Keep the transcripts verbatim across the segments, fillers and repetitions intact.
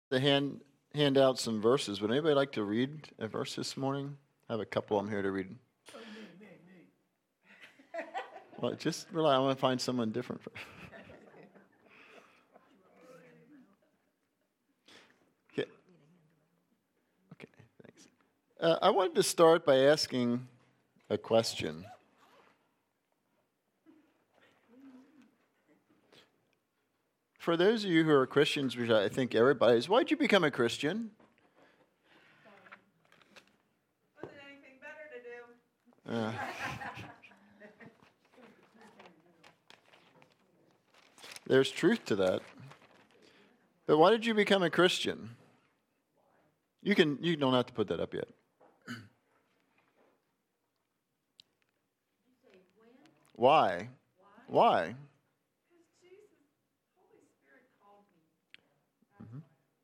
To hand hand out some verses. Would anybody like to read a verse this morning? I have a couple I'm here to read. Oh, me, me, me. Well, just rely. I want to find someone different. Okay. Okay. Thanks. Uh, I wanted to start by asking a question. For those of you who are Christians, which I think everybody is, why'd you become a Christian? Wasn't anything better to do. Uh, there's truth to that. But why did you become a Christian? You can. You don't have to put that up yet. Why? Why? Because Jesus, Holy Spirit called me. Mhm.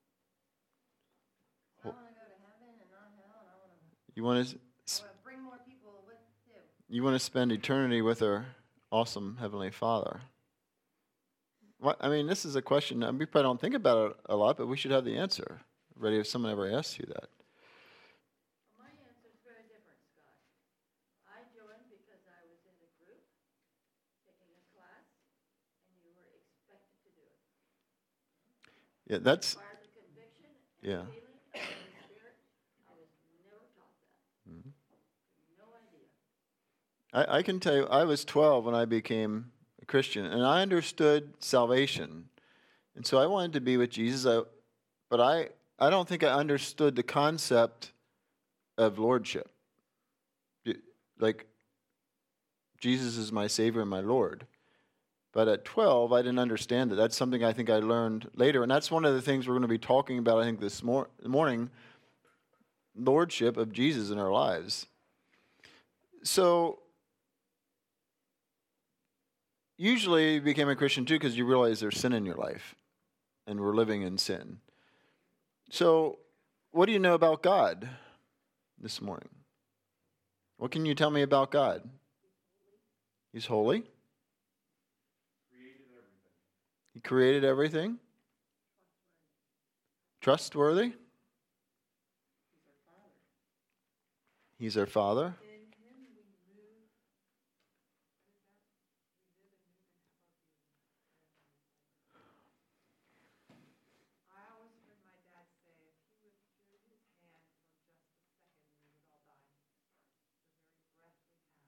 I want to go to heaven and not hell, and I want to, You want to. I want to bring more people with too. You want to spend eternity with our awesome Heavenly Father. What, I mean, this is a question. I mean, we probably don't think about it a lot, but we should have the answer ready if someone ever asks you that. Well, my answer is very different, Scott. I joined because I was in a group, taking a class, and you were expected to do it. Yeah, that's. It requires a conviction and Yeah. a feeling of the Holy Spirit. I was never taught that. Mhm. No idea. I, I can tell you, I was twelve when I became a Christian, and I understood salvation, and so I wanted to be with Jesus. I, but I, I don't think I understood the concept of lordship. Y- Like, Jesus is my Savior and my Lord. But at twelve, I didn't understand it. That's something I think I learned later, and that's one of the things we're going to be talking about, I think, this mor- morning, lordship of Jesus in our lives. So, usually you became a Christian too because you realize there's sin in your life, and we're living in sin. So, what do you know about God this morning? What can you tell me about God? He's holy. He created everything. Trustworthy. He's our Father. In Him we move. I always heard my dad say if he withdrew his hand for just a second, we would all die. The very breath we have.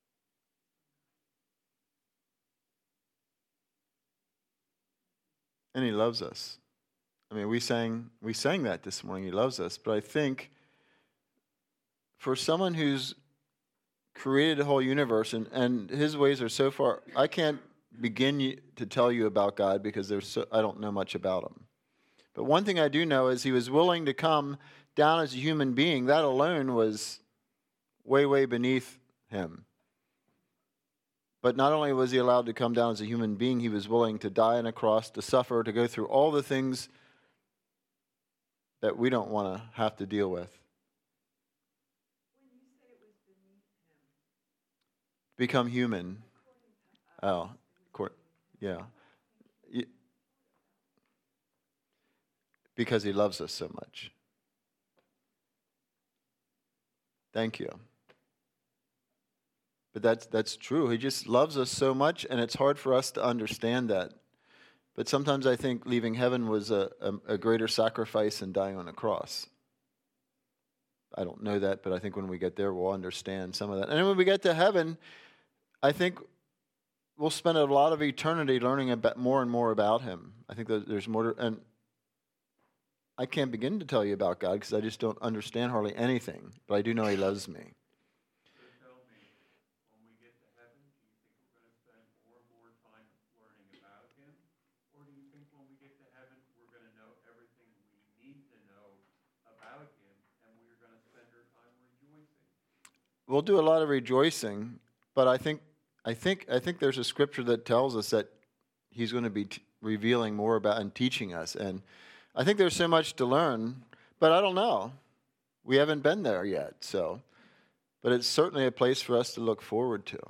And he loves us. I mean, we sang we sang that this morning. He loves us, but I think for someone who's created the whole universe and, and his ways are so far, I can't begin y- to tell you about God because there's so, I don't know much about him. But one thing I do know is he was willing to come down as a human being. That alone was way, way beneath him. But not only was he allowed to come down as a human being, he was willing to die on a cross, to suffer, to go through all the things that we don't want to have to deal with. When you say it was beneath Him, Become human. according to us, Oh, court. Yeah. Y- Because he loves us so much. Thank you. But that's that's true. He just loves us so much, and it's hard for us to understand that. But sometimes I think leaving heaven was a, a, a greater sacrifice than dying on a cross. I don't know that, but I think when we get there, we'll understand some of that. And then when we get to heaven, I think we'll spend a lot of eternity learning about more and more about him. I think that there's more, to, and I can't begin to tell you about God because I just don't understand hardly anything. But I do know he loves me. So tell me, when we get to heaven, do you think we're going to spend more and more time learning about him? Or do you think when we get to heaven, we're going to know everything we need to know about him, and we're going to spend our time rejoicing? We'll do a lot of rejoicing, but I think I think I think there's a scripture that tells us that he's going to be t- revealing more about and teaching us, and I think there's so much to learn, but I don't know. We haven't been there yet, so but it's certainly a place for us to look forward to.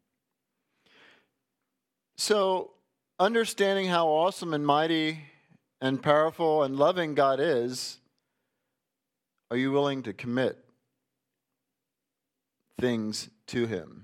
So, understanding how awesome and mighty and powerful and loving God is, are you willing to commit things to him?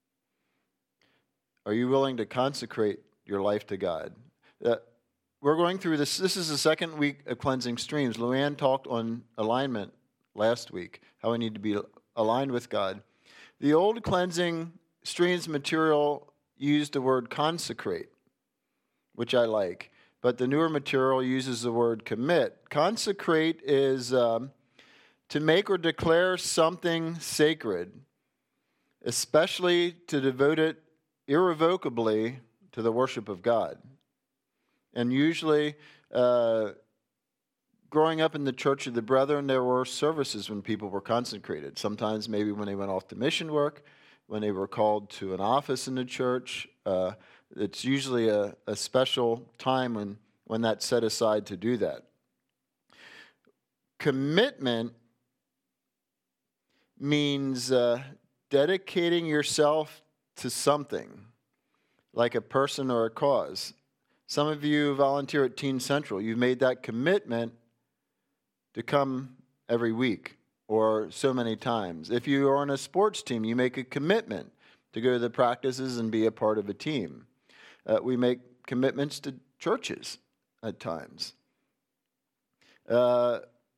Are you willing to consecrate your life to God? Uh, we're going through this. This is the second week of Cleansing Streams. Luann talked on alignment last week, how we need to be aligned with God. The old Cleansing Streams material used the word consecrate, which I like. But the newer material uses the word commit. Consecrate is um, to make or declare something sacred, especially to devote it irrevocably to the worship of God. And usually, uh, growing up in the Church of the Brethren, there were services when people were consecrated. Sometimes maybe when they went off to mission work, when they were called to an office in the church. Uh, it's usually a, a special time when, when that's set aside to do that. Commitment means uh, dedicating yourself to something, like a person or a cause. Some of you volunteer at Teen Central. You've made that commitment to come every week or so many times. If you are on a sports team, you make a commitment to go to the practices and be a part of a team. Uh, we make commitments to churches at times. Uh,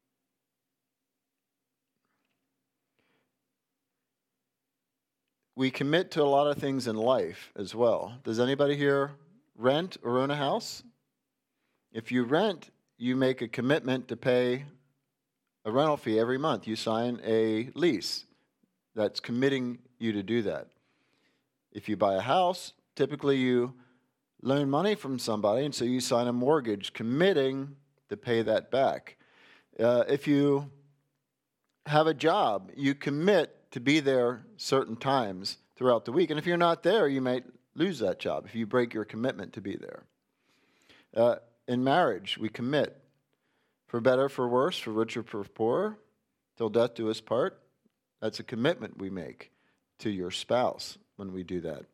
we commit to a lot of things in life as well. Does anybody here rent or own a house? If you rent, you make a commitment to pay a rental fee every month. You sign a lease that's committing you to do that. If you buy a house, typically you loan money from somebody, and so you sign a mortgage committing to pay that back. Uh, if you have a job, you commit to be there certain times throughout the week. And if you're not there, you might lose that job if you break your commitment to be there. Uh, in marriage, we commit. For better, for worse, for richer, for poorer, till death do us part. That's a commitment we make to your spouse when we do that.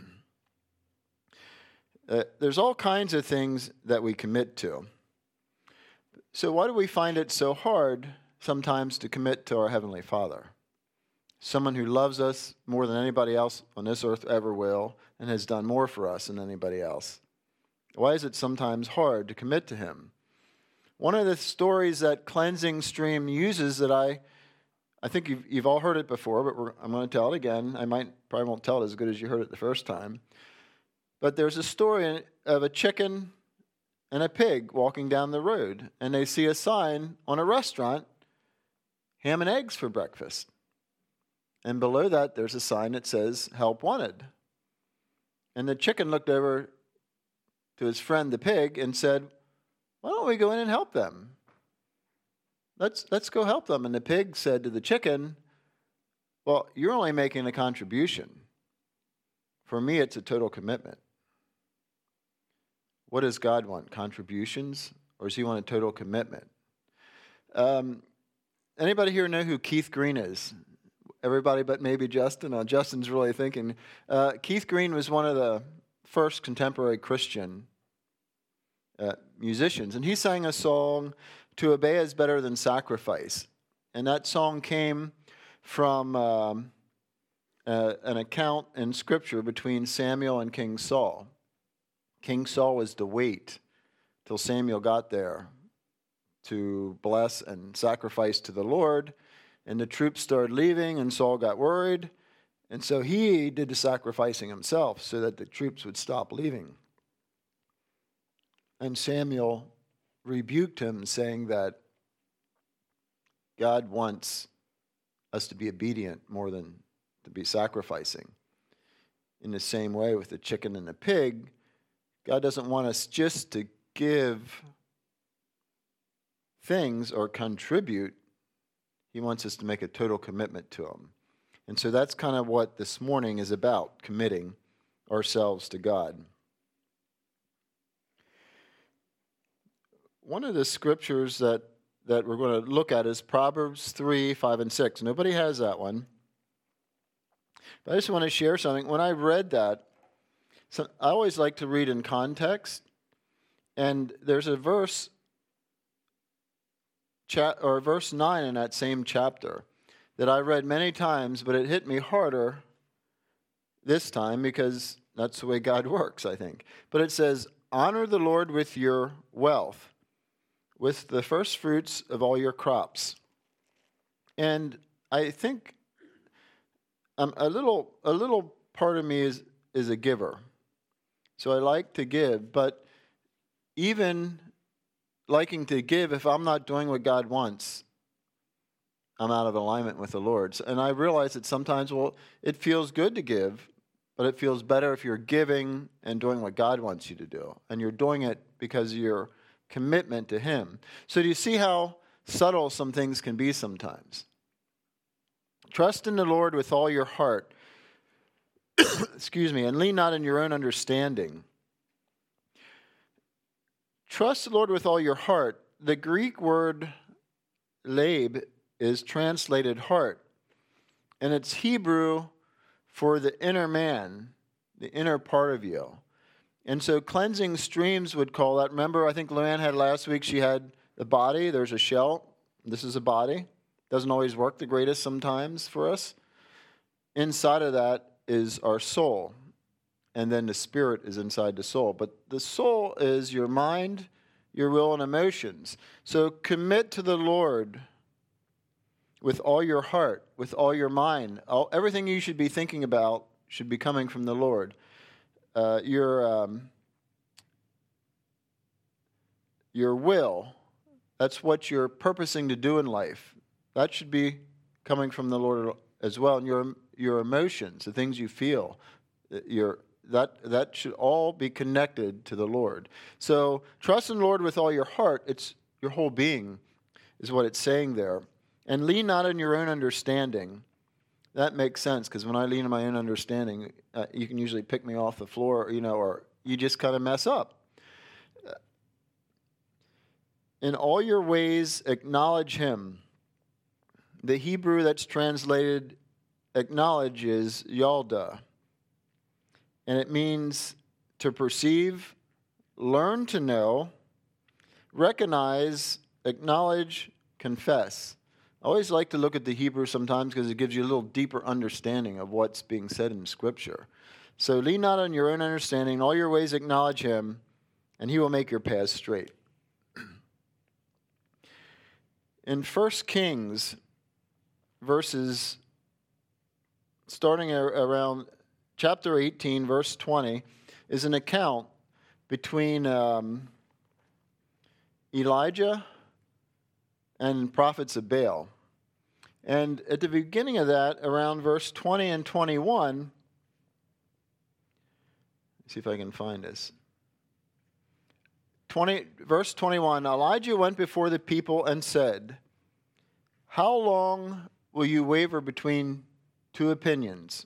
Uh, there's all kinds of things that we commit to. So why do we find it so hard sometimes to commit to our Heavenly Father? Someone who loves us more than anybody else on this earth ever will and has done more for us than anybody else. Why is it sometimes hard to commit to him? One of the stories that Cleansing Stream uses that I I think you've, you've all heard it before, but we're, I'm going to tell it again. I might probably won't tell it as good as you heard it the first time. But there's a story of a chicken and a pig walking down the road, and they see a sign on a restaurant, ham and eggs for breakfast. And below that, there's a sign that says, help wanted. And the chicken looked over to his friend, the pig, and said, why don't we go in and help them? Let's, let's go help them. And the pig said to the chicken, well, you're only making a contribution. For me, it's a total commitment. What does God want? Contributions? Or does he want a total commitment? Um, anybody here know who Keith Green is? Everybody but maybe Justin. Oh, Justin's really thinking. Uh, Keith Green was one of the first contemporary Christian uh, musicians. And he sang a song, To Obey is Better Than Sacrifice. And that song came from um, uh, an account in Scripture between Samuel and King Saul. King Saul was to wait till Samuel got there to bless and sacrifice to the Lord. And the troops started leaving, and Saul got worried. And so he did the sacrificing himself so that the troops would stop leaving. And Samuel rebuked him, saying that God wants us to be obedient more than to be sacrificing. In the same way with the chicken and the pig, God doesn't want us just to give things or contribute. He wants us to make a total commitment to him. And so that's kind of what this morning is about, committing ourselves to God. One of the scriptures that, that we're going to look at is Proverbs three, five, and six. Nobody has that one. But I just want to share something. When I read that, so I always like to read in context. And there's a verse, cha- or verse nine in that same chapter that I read many times, but it hit me harder this time because that's the way God works, I think. But it says, honor the Lord with your wealth, with the first fruits of all your crops. And I think um, a little a little part of me is, is a giver. So I like to give, but even liking to give, if I'm not doing what God wants, I'm out of alignment with the Lord. And I realize that sometimes, well, it feels good to give, but it feels better if you're giving and doing what God wants you to do. And you're doing it because of your commitment to Him. So do you see how subtle some things can be sometimes? Trust in the Lord with all your heart. Excuse me, and lean not in your own understanding. Trust the Lord with all your heart. The Greek word lab is translated heart. And it's Hebrew for the inner man, the inner part of you. And so cleansing streams would call that. Remember, I think Luann had last week, she had the body. There's a shell. This is a body. Doesn't always work the greatest sometimes for us. Inside of that is our soul. And then the spirit is inside the soul. But the soul is your mind, your will, and emotions. So commit to the Lord with all your heart, with all your mind. All, everything you should be thinking about should be coming from the Lord. Uh, your, um, your will, that's what you're purposing to do in life. That should be coming from the Lord as well. And your your emotions, the things you feel, your that that should all be connected to the Lord. So trust in the Lord with all your heart. It's your whole being is what it's saying there. And lean not on your own understanding. That makes sense, because when I lean on my own understanding, uh, you can usually pick me off the floor, you know, or you just kind of mess up. In all your ways, acknowledge Him. The Hebrew that's translated acknowledge is yalda. And it means to perceive, learn to know, recognize, acknowledge, confess. I always like to look at the Hebrew sometimes because it gives you a little deeper understanding of what's being said in Scripture. So lean not on your own understanding. In all your ways acknowledge Him, and He will make your paths straight. In First Kings, verses starting around chapter eighteen, verse twenty, is an account between um, Elijah and prophets of Baal. And at the beginning of that, around verse twenty and twenty-one, let's see if I can find this. twenty, verse twenty-one, Elijah went before the people and said, how long will you waver between two opinions?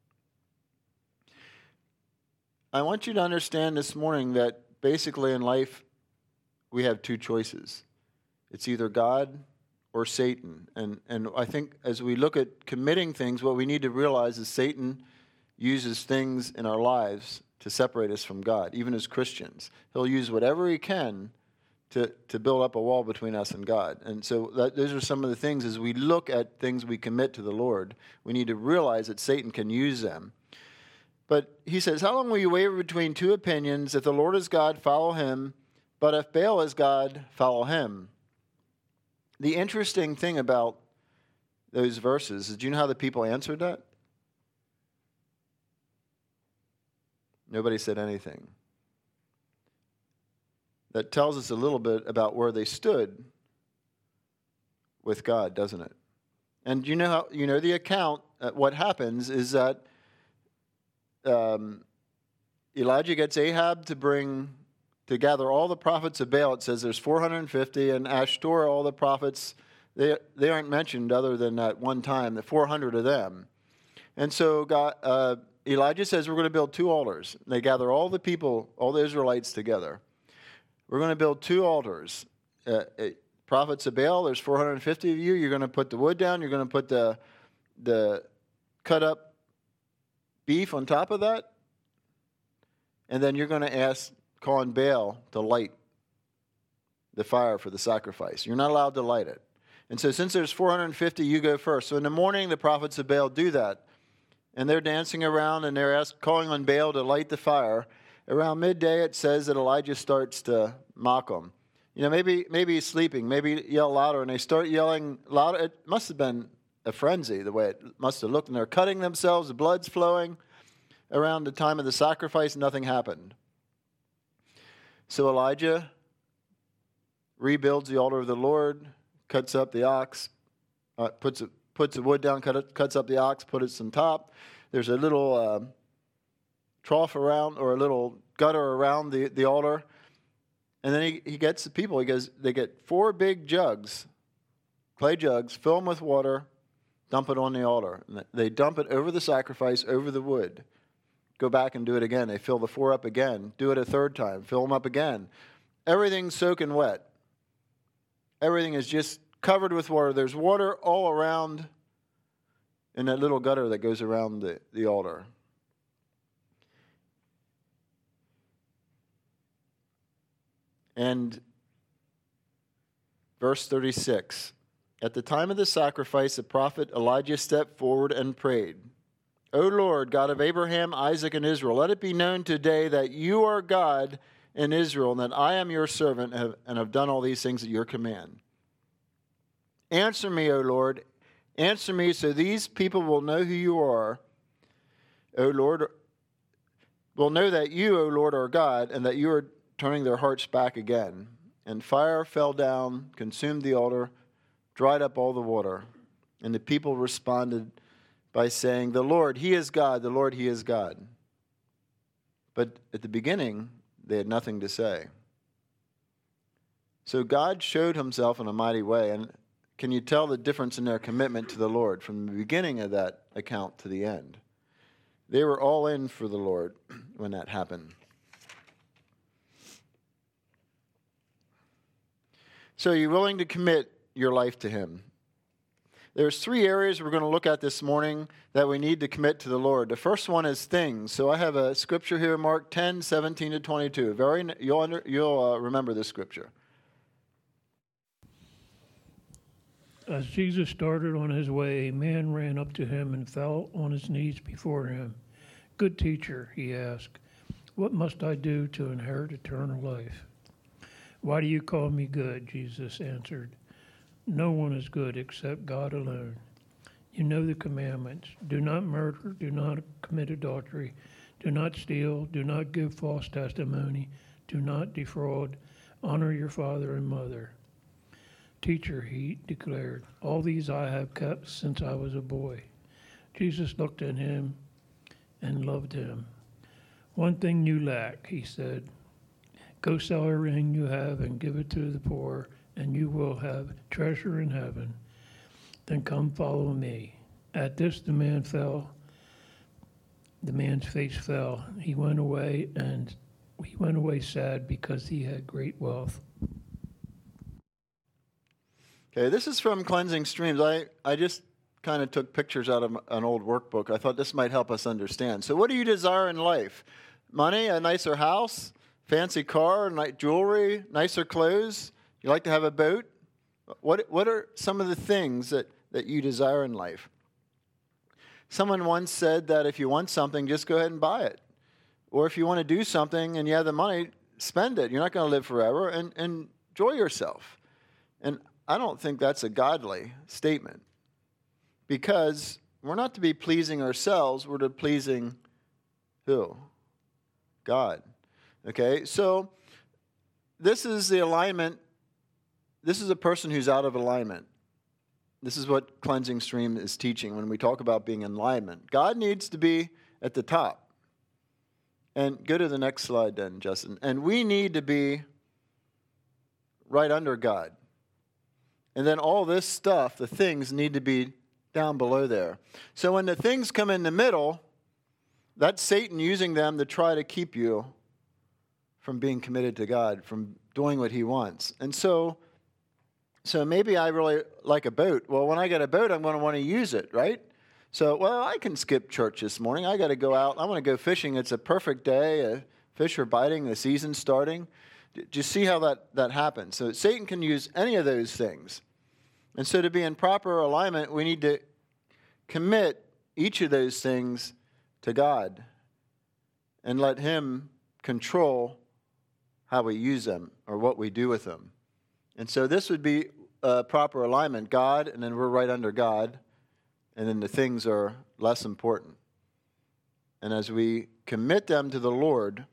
I want you to understand this morning that basically in life, we have two choices. It's either God or Satan. And, and I think as we look at committing things, what we need to realize is Satan uses things in our lives to separate us from God, even as Christians. He'll use whatever he can to, to build up a wall between us and God. And so that, those are some of the things as we look at things we commit to the Lord, we need to realize that Satan can use them. But he says, how long will you waver between two opinions? If the Lord is God, follow him. But if Baal is God, follow him. The interesting thing about those verses is, do you know how the people answered that? Nobody said anything. That tells us a little bit about where they stood with God, doesn't it? And you know how, you know the account, uh, what happens is that um, Elijah gets Ahab to bring, to gather all the prophets of Baal. It says there's four hundred fifty, and Ashtoreth, all the prophets, they, they aren't mentioned other than that one time, the four hundred of them. And so God, uh, Elijah says, we're going to build two altars. They gather all the people, all the Israelites together. We're going to build two altars. Uh, uh, prophets of Baal, there's four hundred fifty of you. You're going to put the wood down. You're going to put the the cut up beef on top of that. And then you're going to ask, call on Baal to light the fire for the sacrifice. You're not allowed to light it. And so since there's four hundred fifty, you go first. So in the morning, the prophets of Baal do that. And they're dancing around and they're ask, calling on Baal to light the fire. Around midday, it says that Elijah starts to mock them. You know, maybe maybe he's sleeping. Maybe yell louder. And they start yelling louder. It must have been a frenzy, the way it must have looked. And they're cutting themselves. The blood's flowing. Around the time of the sacrifice, nothing happened. So Elijah rebuilds the altar of the Lord, cuts up the ox, uh, puts it, puts the wood down, cut it, cuts up the ox, puts it on top. There's a little uh, trough around, or a little gutter around the, the altar. And then he, he gets the people. He goes, they get four big jugs, clay jugs, fill them with water, dump it on the altar. And they dump it over the sacrifice, over the wood. Go back and do it again. They fill the four up again. Do it a third time. Fill them up again. Everything's soaking wet. Everything is just covered with water. There's water all around in that little gutter that goes around the, the altar. And verse thirty-six, at the time of the sacrifice, the prophet Elijah stepped forward and prayed, O Lord, God of Abraham, Isaac, and Israel, let it be known today that you are God in Israel, and that I am your servant and have, and have done all these things at your command. Answer me, O Lord, answer me so these people will know who you are, O Lord, will know that you, O Lord, are God, and that you are turning their hearts back again. And fire fell down, consumed the altar, dried up all the water. And the people responded by saying, the Lord, He is God, the Lord, He is God. But at the beginning, they had nothing to say. So God showed Himself in a mighty way. And can you tell the difference in their commitment to the Lord from the beginning of that account to the end? They were all in for the Lord when that happened. So are you willing to commit your life to Him? There's three areas we're going to look at this morning that we need to commit to the Lord. The first one is things. So I have a scripture here, Mark ten, seventeen to twenty-two. Very, you'll under, you'll uh, remember this scripture. As Jesus started on his way, a man ran up to him and fell on his knees before him. Good teacher, he asked, what must I do to inherit eternal life? Why do you call me good? Jesus answered. No one is good except God alone. You know the commandments. Do not murder, do not commit adultery, do not steal, do not give false testimony, do not defraud, honor your father and mother. Teacher, he declared, all these I have kept since I was a boy. Jesus looked at him and loved him. One thing you lack, he said. Go sell everything you have and give it to the poor, and you will have treasure in heaven. Then come follow me. At this the man fell. The man's face fell. He went away, and he went away sad because he had great wealth. Okay, this is from Cleansing Streams. I, I just kind of took pictures out of an old workbook. I thought this might help us understand. So what do you desire in life? Money, a nicer house, fancy car, nice jewelry, nicer clothes? You like to have a boat? What what are some of the things that, that you desire in life? Someone once said that if you want something, just go ahead and buy it. Or if you want to do something and you have the money, spend it. You're not going to live forever, and, and enjoy yourself. And I don't think that's a godly statement, because we're not to be pleasing ourselves. We're to pleasing who? God. Okay, so this is the alignment. This is a person who's out of alignment. This is what Cleansing Stream is teaching when we talk about being in alignment. God needs to be at the top. And go to the next slide then, Justin. And we need to be right under God. And then all this stuff, the things, need to be down below there. So when the things come in the middle, that's Satan using them to try to keep you from being committed to God, from doing what He wants. And so, so maybe I really like a boat. Well, when I get a boat, I'm going to want to use it, right? So, well, I can skip church this morning. I got to go out. I want to go fishing. It's a perfect day. Uh, fish are biting. The season's starting. Do you see how that, that happens? So Satan can use any of those things. And so to be in proper alignment, we need to commit each of those things to God and let him control how we use them or what we do with them. And so this would be a proper alignment. God, and then we're right under God, and then the things are less important. And as we commit them to the Lord,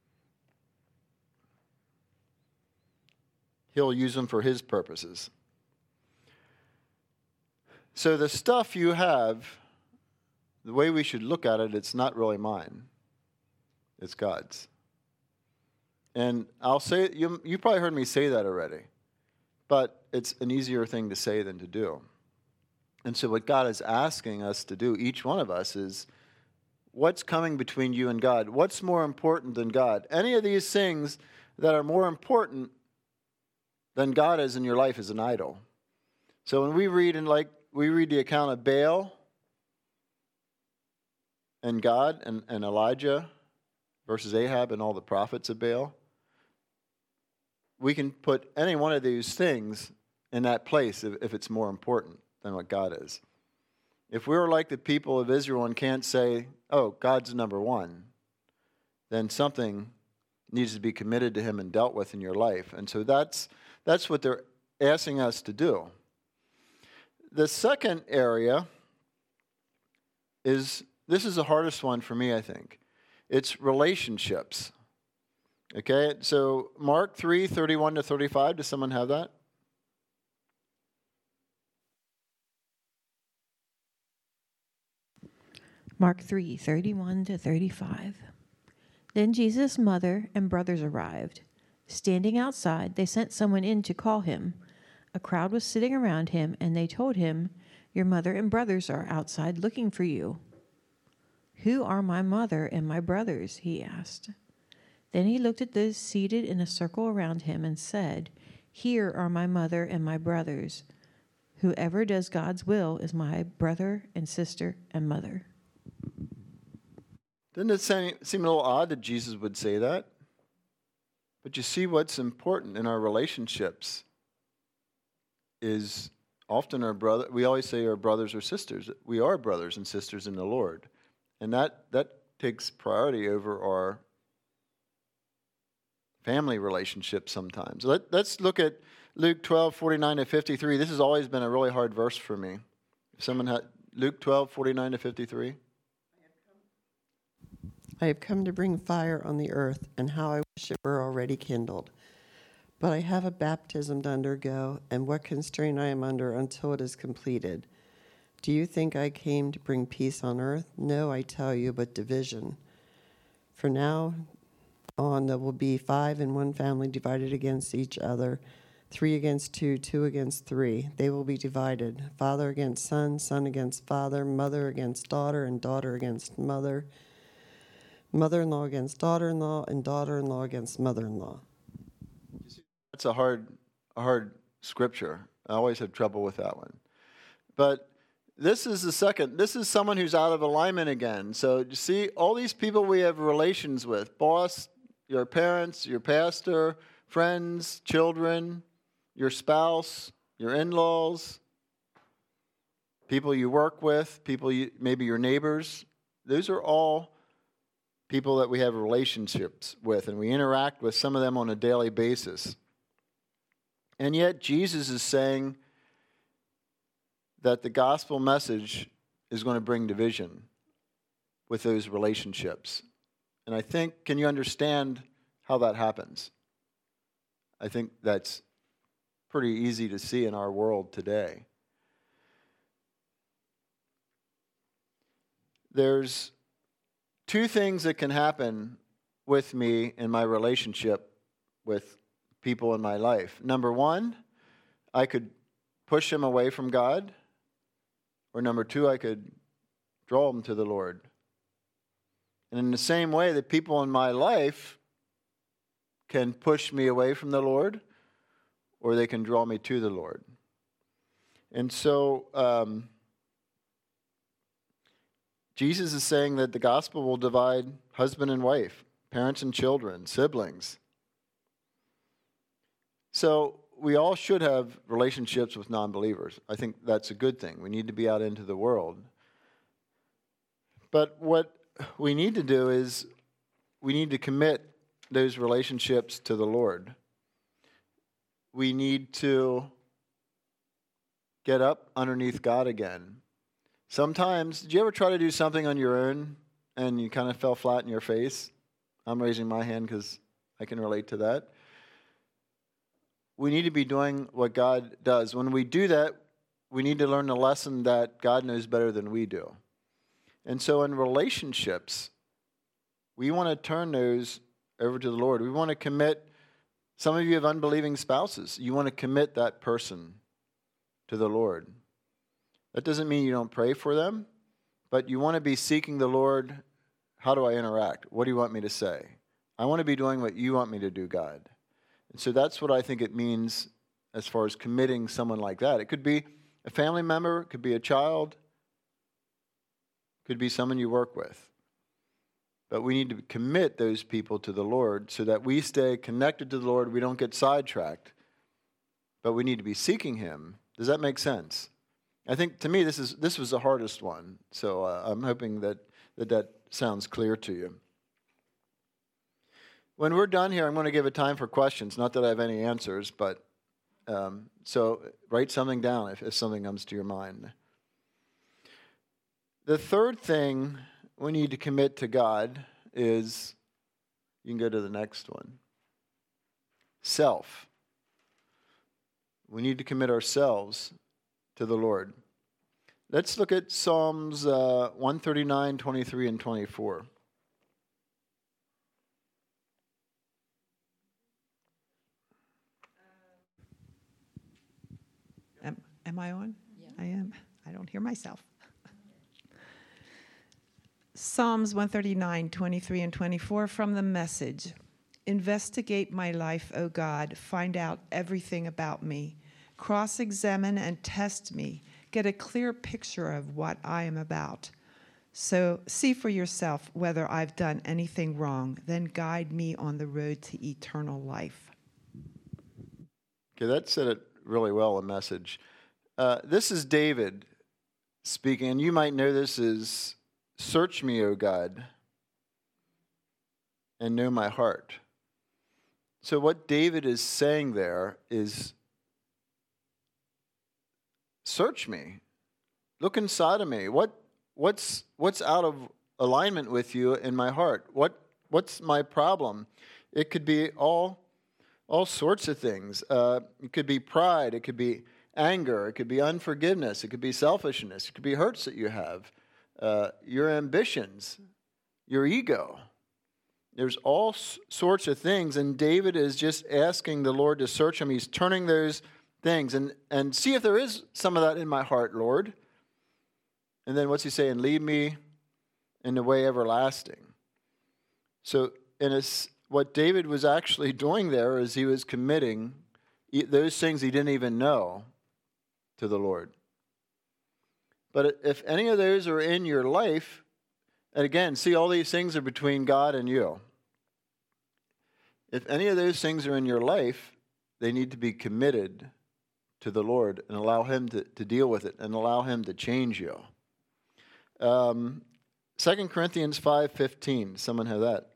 he'll use them for his purposes. So the stuff you have, the way we should look at it, it's not really mine. It's God's. And I'll say, you, you probably heard me say that already, but it's an easier thing to say than to do. And so what God is asking us to do, each one of us, is what's coming between you and God? What's more important than God? Any of these things that are more important than God is in your life is an idol. So when we read in like we read the account of Baal and God and, and Elijah versus Ahab and all the prophets of Baal, we can put any one of these things in that place if, if it's more important than what God is. If we were like the people of Israel and can't say, oh, God's number one, then something needs to be committed to him and dealt with in your life. And so that's that's what they're asking us to do. The second area is, this is the hardest one for me, I think. It's relationships. Okay, so Mark three, thirty-one to thirty-five, does someone have that? Mark three, thirty-one to thirty-five. Then Jesus' mother and brothers arrived. Standing outside, they sent someone in to call him. A crowd was sitting around him, and they told him, "Your mother and brothers are outside looking for you." "Who are my mother and my brothers?" he asked. Then he looked at those seated in a circle around him and said, "Here are my mother and my brothers. Whoever does God's will is my brother and sister and mother." Doesn't it seem, seem a little odd that Jesus would say that? But you see, what's important in our relationships is often our brother, we always say our brothers or sisters. We are brothers and sisters in the Lord. And that, that takes priority over our family relationships sometimes. Let, let's look at Luke twelve, forty-nine to fifty-three. This has always been a really hard verse for me. If someone had Luke twelve, forty-nine to fifty-three. I have come to bring fire on the earth, and how I wish it were already kindled. But I have a baptism to undergo, and what constraint I am under until it is completed. Do you think I came to bring peace on earth? No, I tell you, but division. For now on there will be five in one family divided against each other, three against two, two against three. They will be divided, father against son, son against father, mother against daughter, and daughter against mother, mother-in-law against daughter-in-law, and daughter-in-law against mother-in-law. That's a hard, a hard scripture. I always have trouble with that one. But this is the second. This is someone who's out of alignment again. So you see, all these people we have relations with, boss, your parents, your pastor, friends, children, your spouse, your in-laws, people you work with, people you, maybe your neighbors. Those are all people that we have relationships with, and we interact with some of them on a daily basis. And yet Jesus is saying that the gospel message is going to bring division with those relationships. And I think, can you understand how that happens? I think that's pretty easy to see in our world today. There's two things that can happen with me in my relationship with people in my life. Number one, I could push them away from God. Or number two, I could draw them to the Lord. And in the same way that people in my life can push me away from the Lord, or they can draw me to the Lord. And so um, Jesus is saying that the gospel will divide husband and wife, parents and children, siblings. So we all should have relationships with non-believers. I think that's a good thing. We need to be out into the world. But what we need to do is we need to commit those relationships to the Lord. We need to get up underneath God again. Sometimes, did you ever try to do something on your own and you kind of fell flat in your face? I'm raising my hand because I can relate to that. We need to be doing what God does. When we do that, we need to learn the lesson that God knows better than we do. And so in relationships, we want to turn those over to the Lord. We want to commit. Some of you have unbelieving spouses. You want to commit that person to the Lord. That doesn't mean you don't pray for them, but you want to be seeking the Lord. How do I interact? What do you want me to say? I want to be doing what you want me to do, God. And so that's what I think it means as far as committing someone like that. It could be a family member, it could be a child, it could be someone you work with. But we need to commit those people to the Lord so that we stay connected to the Lord, we don't get sidetracked. But we need to be seeking Him. Does that make sense? I think, to me, this is this was the hardest one. So uh, I'm hoping that, that that sounds clear to you. When we're done here, I'm going to give a time for questions. Not that I have any answers, but um, so write something down if, if something comes to your mind. The third thing we need to commit to God is, you can go to the next one, self. We need to commit ourselves to the Lord. Let's look at Psalms uh, one thirty-nine, twenty-three, and twenty-four. Am, am I on? Yeah. I am. I don't hear myself. Psalms one thirty-nine, twenty-three, and twenty-four from the Message. Investigate my life, O God. Find out everything about me. Cross-examine and test me. Get a clear picture of what I am about. So see for yourself whether I've done anything wrong. Then guide me on the road to eternal life. Okay, that said it really well, a Message. Uh, this is David speaking, and you might know this as, search me, O God, and know my heart. So what David is saying there is, search me. Look inside of me. What what's what's out of alignment with you in my heart? What what's my problem? It could be all all sorts of things. Uh, it could be pride. It could be anger. It could be unforgiveness. It could be selfishness. It could be hurts that you have. Uh, your ambitions, your ego. There's all s- sorts of things, and David is just asking the Lord to search him. He's turning those things and, and see if there is some of that in my heart, Lord. And then what's he saying? Lead me in the way everlasting. So in a, what David was actually doing there is he was committing those things he didn't even know to the Lord. But if any of those are in your life, and again, see, all these things are between God and you. If any of those things are in your life, they need to be committed to the Lord and allow Him to, to deal with it and allow Him to change you. Um, Second Corinthians five fifteen. Someone have that?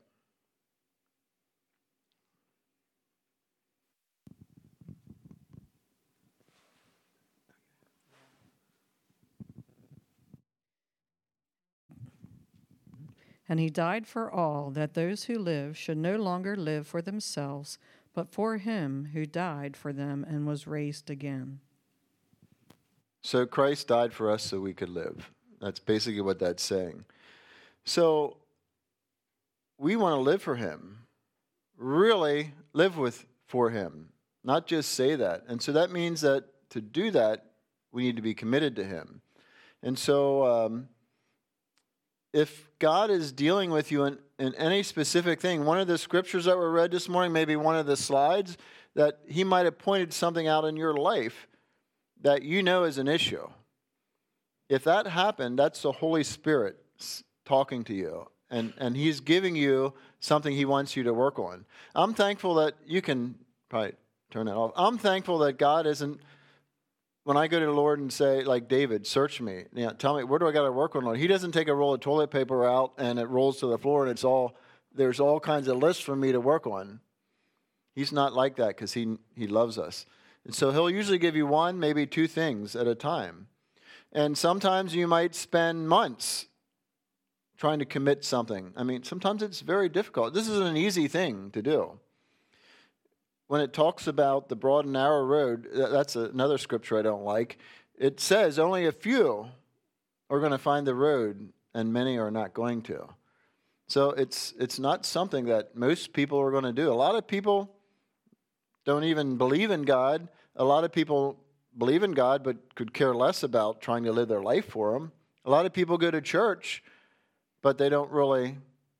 And he died for all, that those who live should no longer live for themselves, but for him who died for them and was raised again. So Christ died for us so we could live. That's basically what that's saying. So we want to live for Him. Really live with for Him. Not just say that. And so that means that to do that, we need to be committed to Him. And so um, if God is dealing with you in, in any specific thing, one of the scriptures that were read this morning, maybe one of the slides, that He might have pointed something out in your life that you know is an issue. If that happened, that's the Holy Spirit talking to you. And, and He's giving you something He wants you to work on. I'm thankful that you can probably turn it off. I'm thankful that God isn't, when I go to the Lord and say, like David, search me, you know, tell me, where do I got to work on, Lord? He doesn't take a roll of toilet paper out and it rolls to the floor and it's all, there's all kinds of lists for me to work on. He's not like that because he, he loves us. And so he'll usually give you one, maybe two things at a time. And sometimes you might spend months trying to commit something. I mean, sometimes it's very difficult. This isn't an easy thing to do. When it talks about the broad and narrow road, that's another scripture I don't like. It says only a few are going to find the road and many are not going to. So it's it's not something that most people are going to do. A lot of people don't even believe in God. A lot of people believe in God but could care less about trying to live their life for Him. A lot of people go to church, but they don't really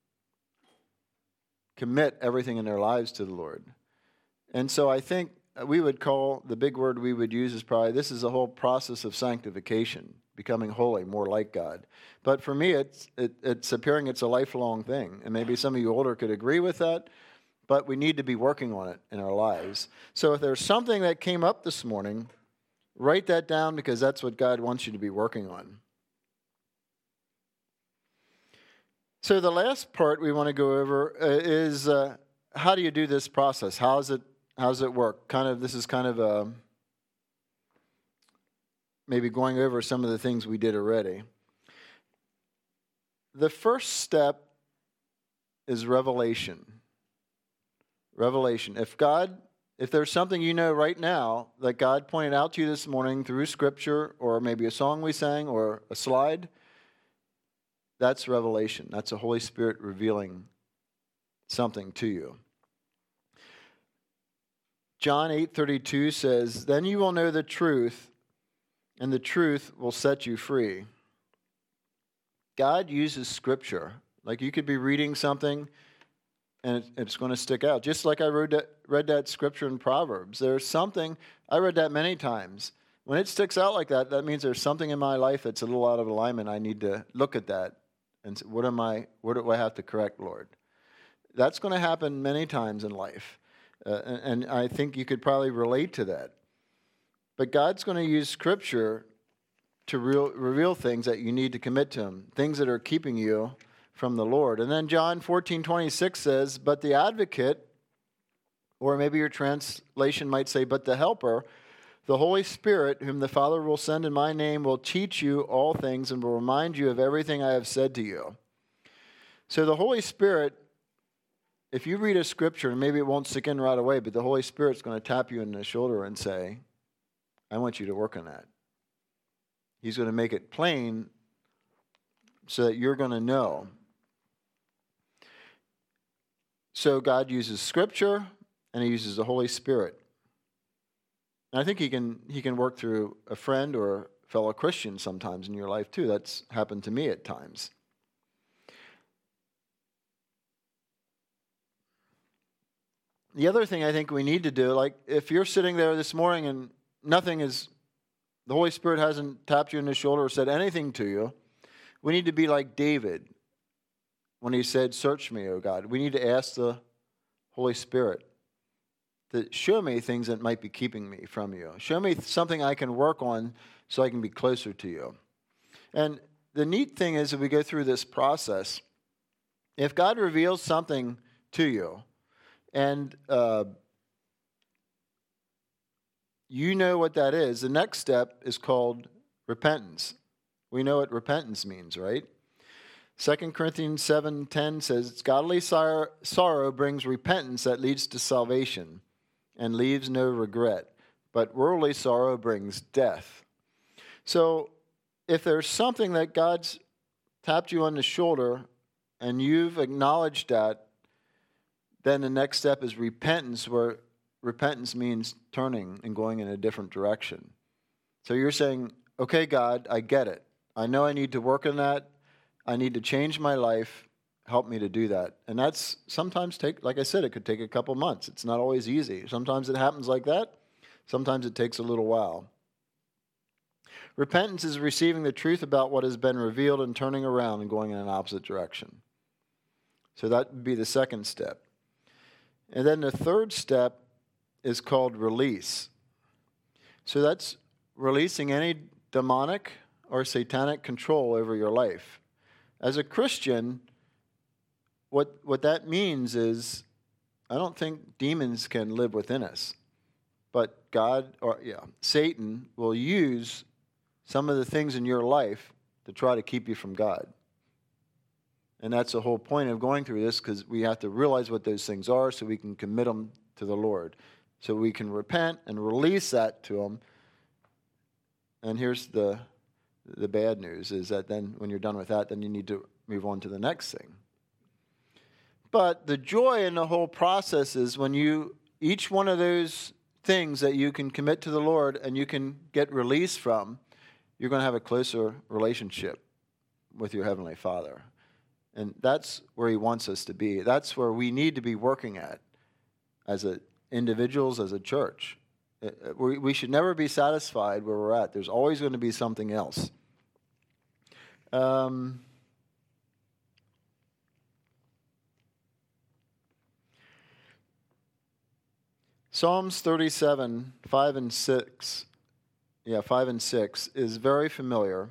commit everything in their lives to the Lord. And so I think we would call, the big word we would use is probably, this is a whole process of sanctification, becoming holy, more like God. But for me, it's it, it's appearing it's a lifelong thing. And maybe some of you older could agree with that, but we need to be working on it in our lives. So if there's something that came up this morning, write that down because that's what God wants you to be working on. So the last part we want to go over uh, is uh, how do you do this process? How is it? How does it work? Kind of. This is kind of a, maybe going over some of the things we did already. The first step is revelation. Revelation. If God, if there's something you know right now that God pointed out to you this morning through Scripture or maybe a song we sang or a slide, that's revelation. That's the Holy Spirit revealing something to you. John eight thirty-two says, "Then you will know the truth, and the truth will set you free." God uses Scripture. Like you could be reading something, and it's going to stick out. Just like I read that, read that Scripture in Proverbs. There's something, I read that many times. When it sticks out like that, that means there's something in my life that's a little out of alignment. I need to look at that and say, what am I, what do I have to correct, Lord? That's going to happen many times in life. Uh, and, and I think you could probably relate to that. But God's going to use Scripture to real, reveal things that you need to commit to Him, things that are keeping you from the Lord. And then John fourteen twenty-six says, "But the advocate," or maybe your translation might say, "But the helper, the Holy Spirit, whom the Father will send in my name, will teach you all things and will remind you of everything I have said to you." So the Holy Spirit, if you read a scripture, and maybe it won't stick in right away, but the Holy Spirit's going to tap you in the shoulder and say, "I want you to work on that." He's going to make it plain so that you're going to know. So God uses Scripture, and He uses the Holy Spirit. And I think He can He can work through a friend or a fellow Christian sometimes in your life too. That's happened to me at times. The other thing I think we need to do, like if you're sitting there this morning and nothing is, the Holy Spirit hasn't tapped you in the shoulder or said anything to you, we need to be like David when he said, "Search me, O God." We need to ask the Holy Spirit to show me things that might be keeping me from you. Show me something I can work on so I can be closer to you. And the neat thing is, if we go through this process, if God reveals something to you, and uh, you know what that is, the next step is called repentance. We know what repentance means, right? Second Corinthians seven ten says, "Godly sorrow, sorrow brings repentance that leads to salvation and leaves no regret. But worldly sorrow brings death." So if there's something that God's tapped you on the shoulder and you've acknowledged that, then the next step is repentance, where repentance means turning and going in a different direction. So you're saying, "Okay, God, I get it. I know I need to work on that. I need to change my life. Help me to do that." And that's sometimes take, like I said, it could take a couple months. It's not always easy. Sometimes it happens like that. Sometimes it takes a little while. Repentance is receiving the truth about what has been revealed and turning around and going in an opposite direction. So that would be the second step. And then the third step is called release. So that's releasing any demonic or satanic control over your life. As a Christian, what what that means is, I don't think demons can live within us, but God, or yeah, Satan will use some of the things in your life to try to keep you from God. And that's the whole point of going through this, because we have to realize what those things are so we can commit them to the Lord. So we can repent and release that to Him. And here's the the bad news, is that then when you're done with that, then you need to move on to the next thing. But the joy in the whole process is when you, each one of those things that you can commit to the Lord and you can get release from, you're going to have a closer relationship with your Heavenly Father. And that's where He wants us to be. That's where we need to be working at as a, individuals, as a church. We, we should never be satisfied where we're at. There's always going to be something else. Um, Psalms thirty-seven, five and six, yeah, five and six is very familiar.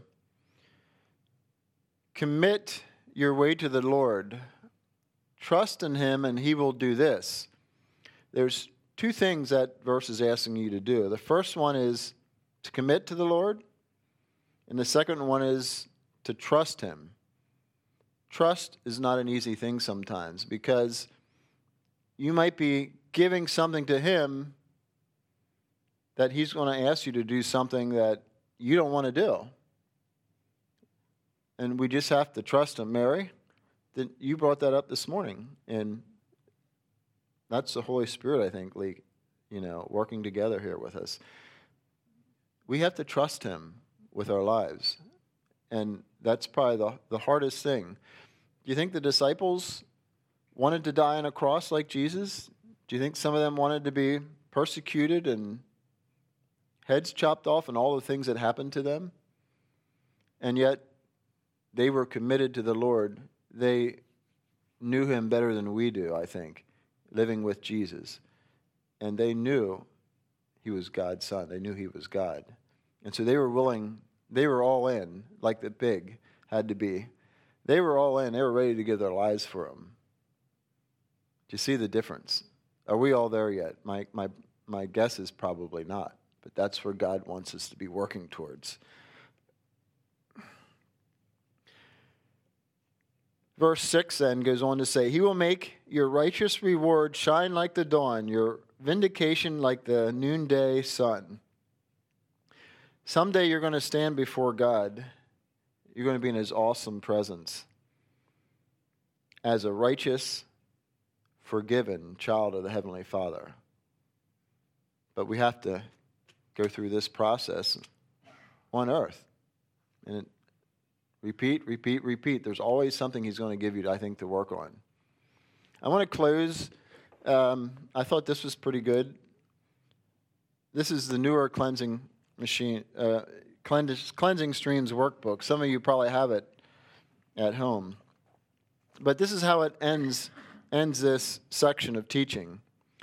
Commit your way to the Lord. Trust in Him and He will do this. There's two things that verse is asking you to do. The first one is to commit to the Lord, and the second one is to trust Him. Trust is not an easy thing sometimes, because you might be giving something to Him that He's going to ask you to do something that you don't want to do. And we just have to trust Him. Mary, that you brought that up this morning, and that's the Holy Spirit, I think, Lee, you know, working together here with us. We have to trust Him with our lives. And that's probably the, the hardest thing. Do you think the disciples wanted to die on a cross like Jesus? Do you think some of them wanted to be persecuted and heads chopped off and all the things that happened to them? And yet, they were committed to the Lord. They knew Him better than we do, I think, living with Jesus. And they knew He was God's Son. They knew He was God. And so they were willing, they were all in, like the pig had to be. They were all in. They were ready to give their lives for Him. Do you see the difference? Are we all there yet? My, my, my guess is probably not. But that's where God wants us to be working towards. Verse six then goes on to say, He will make your righteous reward shine like the dawn, your vindication like the noonday sun. Someday you're going to stand before God. You're going to be in His awesome presence as a righteous, forgiven child of the Heavenly Father. But we have to go through this process on earth. And it, repeat, repeat, repeat. There's always something He's going to give you, I think, to work on. I want to close. Um, I thought this was pretty good. This is the newer cleansing machine, uh, cleanse, Cleansing Streams workbook. Some of you probably have it at home. But this is how it ends, ends this section of teaching.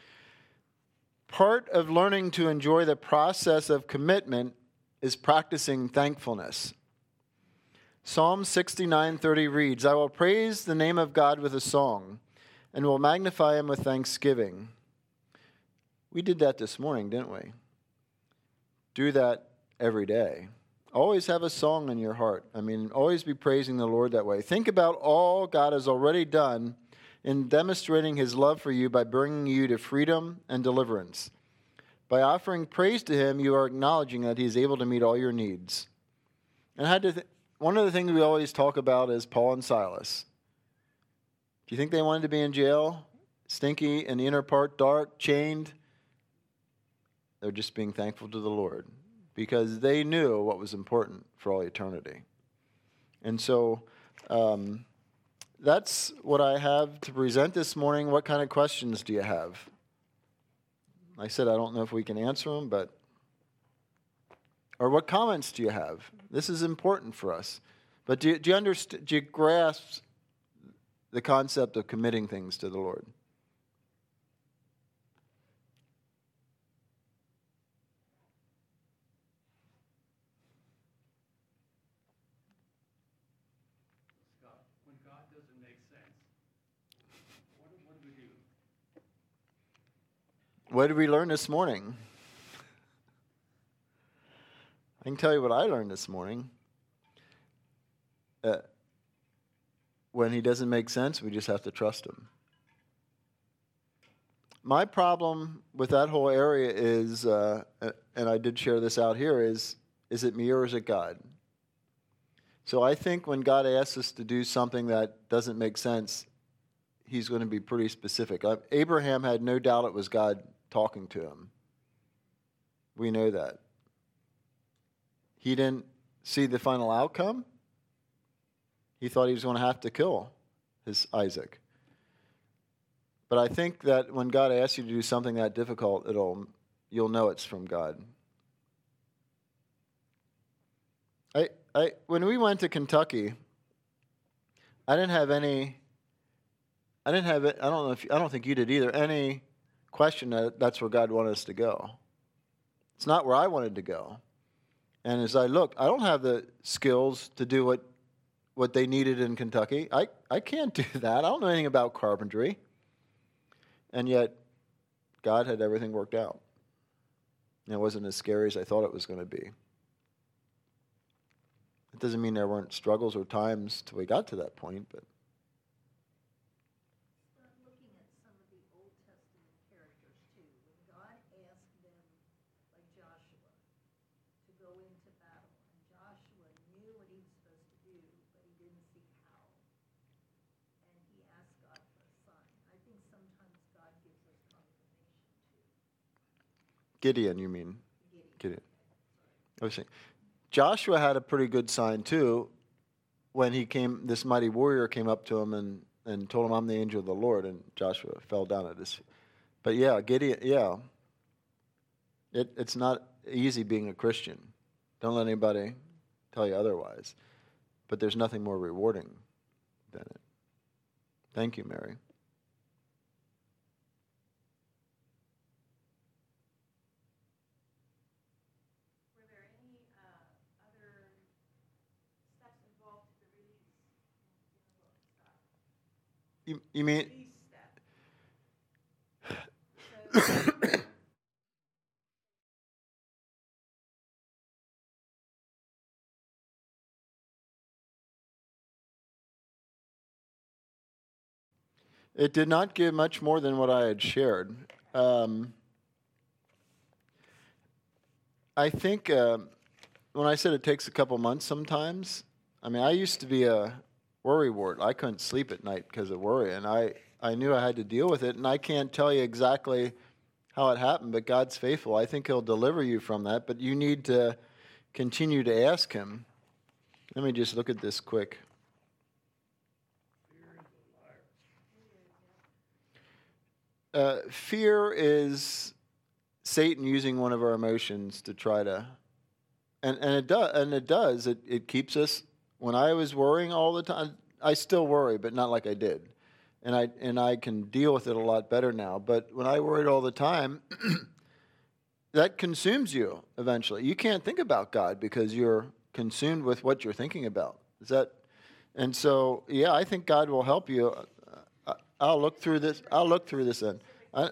Part of learning to enjoy the process of commitment is practicing thankfulness. Psalm sixty-nine thirty reads, I will praise the name of God with a song, and will magnify Him with thanksgiving. We did that this morning, didn't we? Do that every day. Always have a song in your heart. I mean, always be praising the Lord that way. Think about all God has already done in demonstrating His love for you by bringing you to freedom and deliverance. By offering praise to Him, you are acknowledging that He is able to meet all your needs. And I had to th- one of the things we always talk about is Paul and Silas. Do you think they wanted to be in jail? Stinky in the inner part, dark, chained? They're just being thankful to the Lord because they knew what was important for all eternity. And so um, that's what I have to present this morning. What kind of questions do you have? I said I don't know if we can answer them, but or what comments do you have? This is important for us. But do you, do you understand? Do you grasp the concept of committing things to the Lord? What did we learn this morning? I can tell you what I learned this morning. Uh, when he doesn't make sense, we just have to trust him. My problem with that whole area is, uh, and I did share this out here, is, is it me or is it God? So I think when God asks us to do something that doesn't make sense, he's going to be pretty specific. Abraham had no doubt it was God talking to him. We know that. He didn't see the final outcome. He thought he was going to have to kill his Isaac. But I think that when God asks you to do something that difficult, it'll you'll know it's from God. I I when we went to Kentucky, I didn't have any. I didn't have it. I don't know if I don't think you did either. Any question that that's where God wanted us to go. It's not where I wanted to go. And as I looked, I don't have the skills to do what what they needed in Kentucky. I, I can't do that. I don't know anything about carpentry. And yet, God had everything worked out. And it wasn't as scary as I thought it was going to be. It doesn't mean there weren't struggles or times till we got to that point, but Start looking at some of the Old Testament characters too. When God asked them, like Joshua, to go into battle, and Joshua knew what he was supposed to do, but he didn't see how. And he asked God for a sign. I think sometimes God gives us confirmation too. Gideon, you mean? Gideon. Gideon. I was saying, Joshua had a pretty good sign too when he came, this mighty warrior came up to him and, and told him, I'm the angel of the Lord, and Joshua fell down at his feet. But yeah, Gideon, yeah. It, it's not easy being a Christian. Don't let anybody tell you otherwise. But there's nothing more rewarding than it. Thank you, Mary. Were there any uh, other steps involved to the release in the book, Scott? You, you mean, Release step. So, it did not give much more than what I had shared. Um, I think uh, when I said it takes a couple months sometimes, I mean, I used to be a worrywart. I couldn't sleep at night because of worry, and I, I knew I had to deal with it, and I can't tell you exactly how it happened, but God's faithful. I think he'll deliver you from that, but you need to continue to ask him. Let me just look at this quick. Uh, fear is Satan using one of our emotions to try to, and, and it does, and it does. It it keeps us. When I was worrying all the time, I still worry, but not like I did, and I and I can deal with it a lot better now. But when I worried all the time, that consumes you eventually. You can't think about God because you're consumed with what you're thinking about. Is that? And so, yeah, I think God will help you. I'll look through this. I'll look through this. Then, I,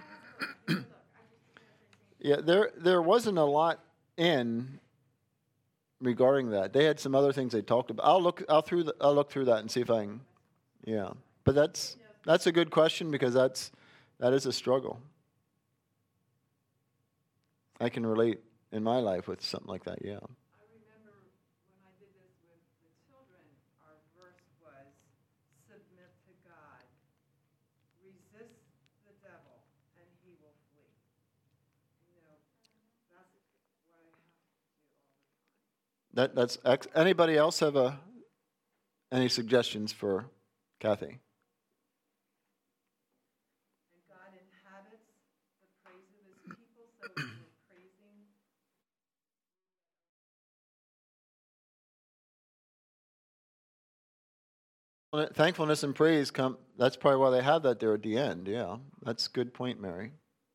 yeah, there there wasn't a lot in regarding that. They had some other things they talked about. I'll look. I'll through. The, I'll look through that and see if I can. Yeah, but that's that's a good question because that's that is a struggle. I can relate in my life with something like that. Yeah. I remember when I did this with the children, our verse was, submit to God, resist the devil, and he will flee. You know, that's what I have to do all the time. That that's ex- anybody else have a any suggestions for Kathy? And God inhabits the praise of his people, so when we're praising, Thankfulness and praise come. That's probably why they have that there at the end. Yeah, that's a good point, Mary.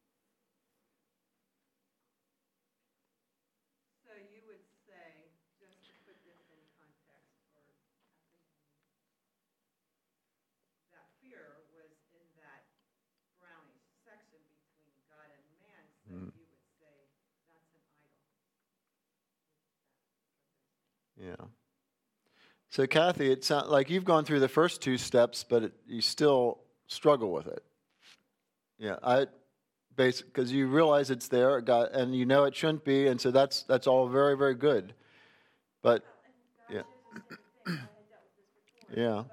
so you would say, just to put this in context, or that fear was in that brownish section between God Yeah. So, Kathy, it sounds like you've gone through the first two steps, but it, you still struggle with it. Yeah, I basic because you realize it's there, God, and you know it shouldn't be, and so that's that's all very, very good. But yeah, yeah,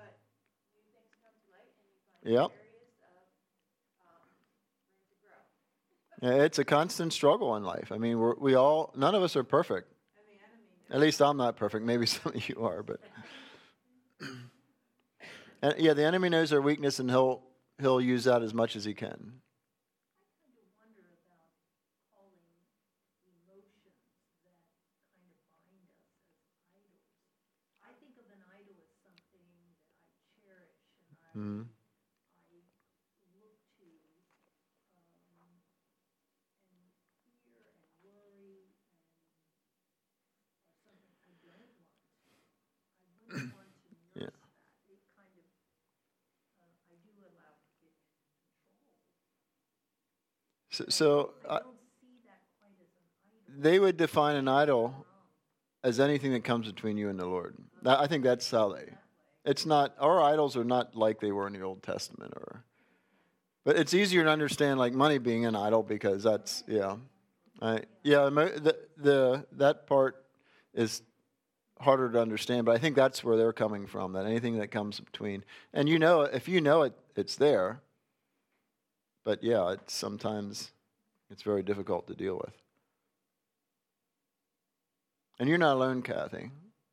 yeah. Yeah, it's a constant struggle in life. I mean, we're, we all, none of us are perfect. At least I'm not perfect. Maybe some of you are, but and yeah, the enemy knows our weakness, and he'll he'll use that as much as he can. I kind of wonder about calling emotions that kind of bind us as idols. I think of an idol as something that I cherish and I, Mm-hmm. I look to um, and fear and worry and or something I don't want. I wouldn't want to nurse Yeah. that. It kind of, uh, I do allow it to get control. So, so I uh, don't see that quite as an idol. they would define an idol as anything that comes between you and the Lord. That, I think that's how they. It's not, our idols are not like they were in the Old Testament, or. But it's easier to understand like money being an idol because that's yeah, I, yeah. The, the that part is harder to understand, but I think that's where they're coming from. That anything that comes between, and you know, if you know it, it's there. But yeah, it's sometimes it's very difficult to deal with. And you're not alone, Kathy.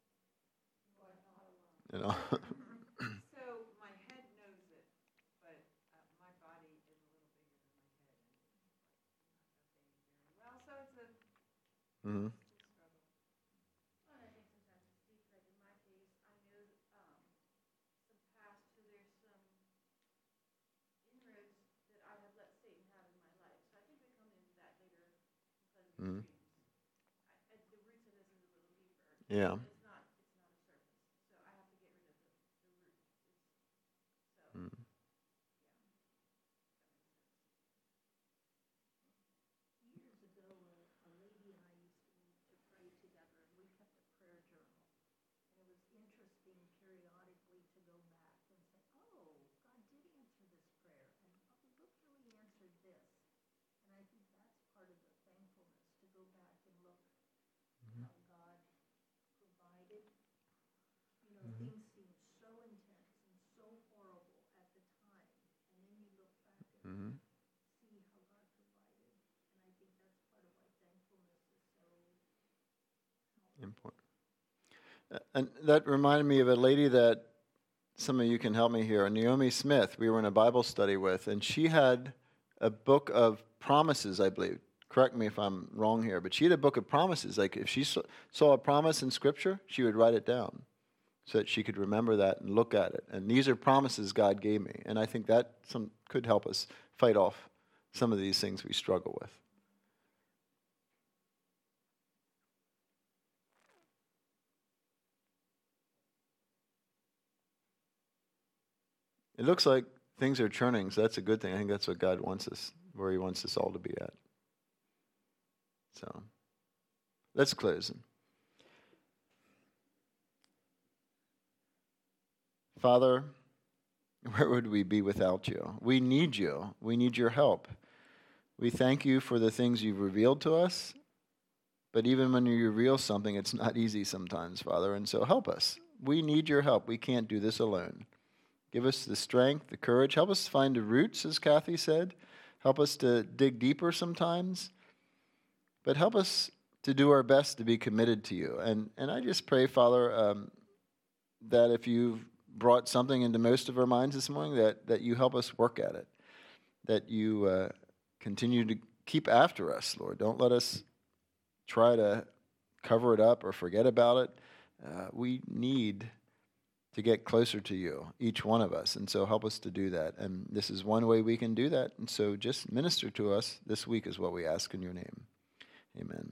You know. So my head knows it, but uh, my body is a little bigger than my head, and it's like not updating very well. So it's a Mm-hmm. struggle. Well, I think sometimes it's deep, like in my case, I know um, some past, so there's some inroads that I have let Satan have in my life. So I think we come into that later because of Mm-hmm. the dreams. I, I, the roots of this is a little deeper. Yeah. It's not, it's not a surface. So I have to get rid of the, the root. It's, so, Mm. yeah, that makes sense. Years ago, a, a lady and I used to meet to pray together, and we kept a prayer journal. And it was interesting periodically to go back and say, oh, God did answer this prayer, and oh, look how he answered this. And I think that's part of the thankfulness, to go back and look how God provided. You know, things seem so intense and so horrible at the time, and then you look back and Mm-hmm. see how God provided. And I think that's part of why thankfulness is so helpful. Important. Uh, And that reminded me of a lady that some of you can help me here, Naomi Smith. We were in a Bible study with, and she had a book of promises, I believe. Correct me if I'm wrong here, but she had a book of promises. Like if she saw, saw a promise in Scripture, she would write it down so that she could remember that and look at it. And these are promises God gave me. And I think that some could help us fight off some of these things we struggle with. It looks like things are churning, so that's a good thing. I think that's what God wants us, where he wants us all to be at. So, let's close. Father, where would we be without you? We need you. We need your help. We thank you for the things you've revealed to us, but even when you reveal something, it's not easy sometimes, Father, and so help us. We need your help. We can't do this alone. Give us the strength, the courage. Help us find the roots, as Kathy said. Help us to dig deeper sometimes. But help us to do our best to be committed to you. And and I just pray, Father, um, that if you've brought something into most of our minds this morning, that, that you help us work at it. That you uh, continue to keep after us, Lord. Don't let us try to cover it up or forget about it. Uh, we need to get closer to you, each one of us. And so help us to do that. And this is one way we can do that. And so just minister to us this week is what we ask in your name. Amen.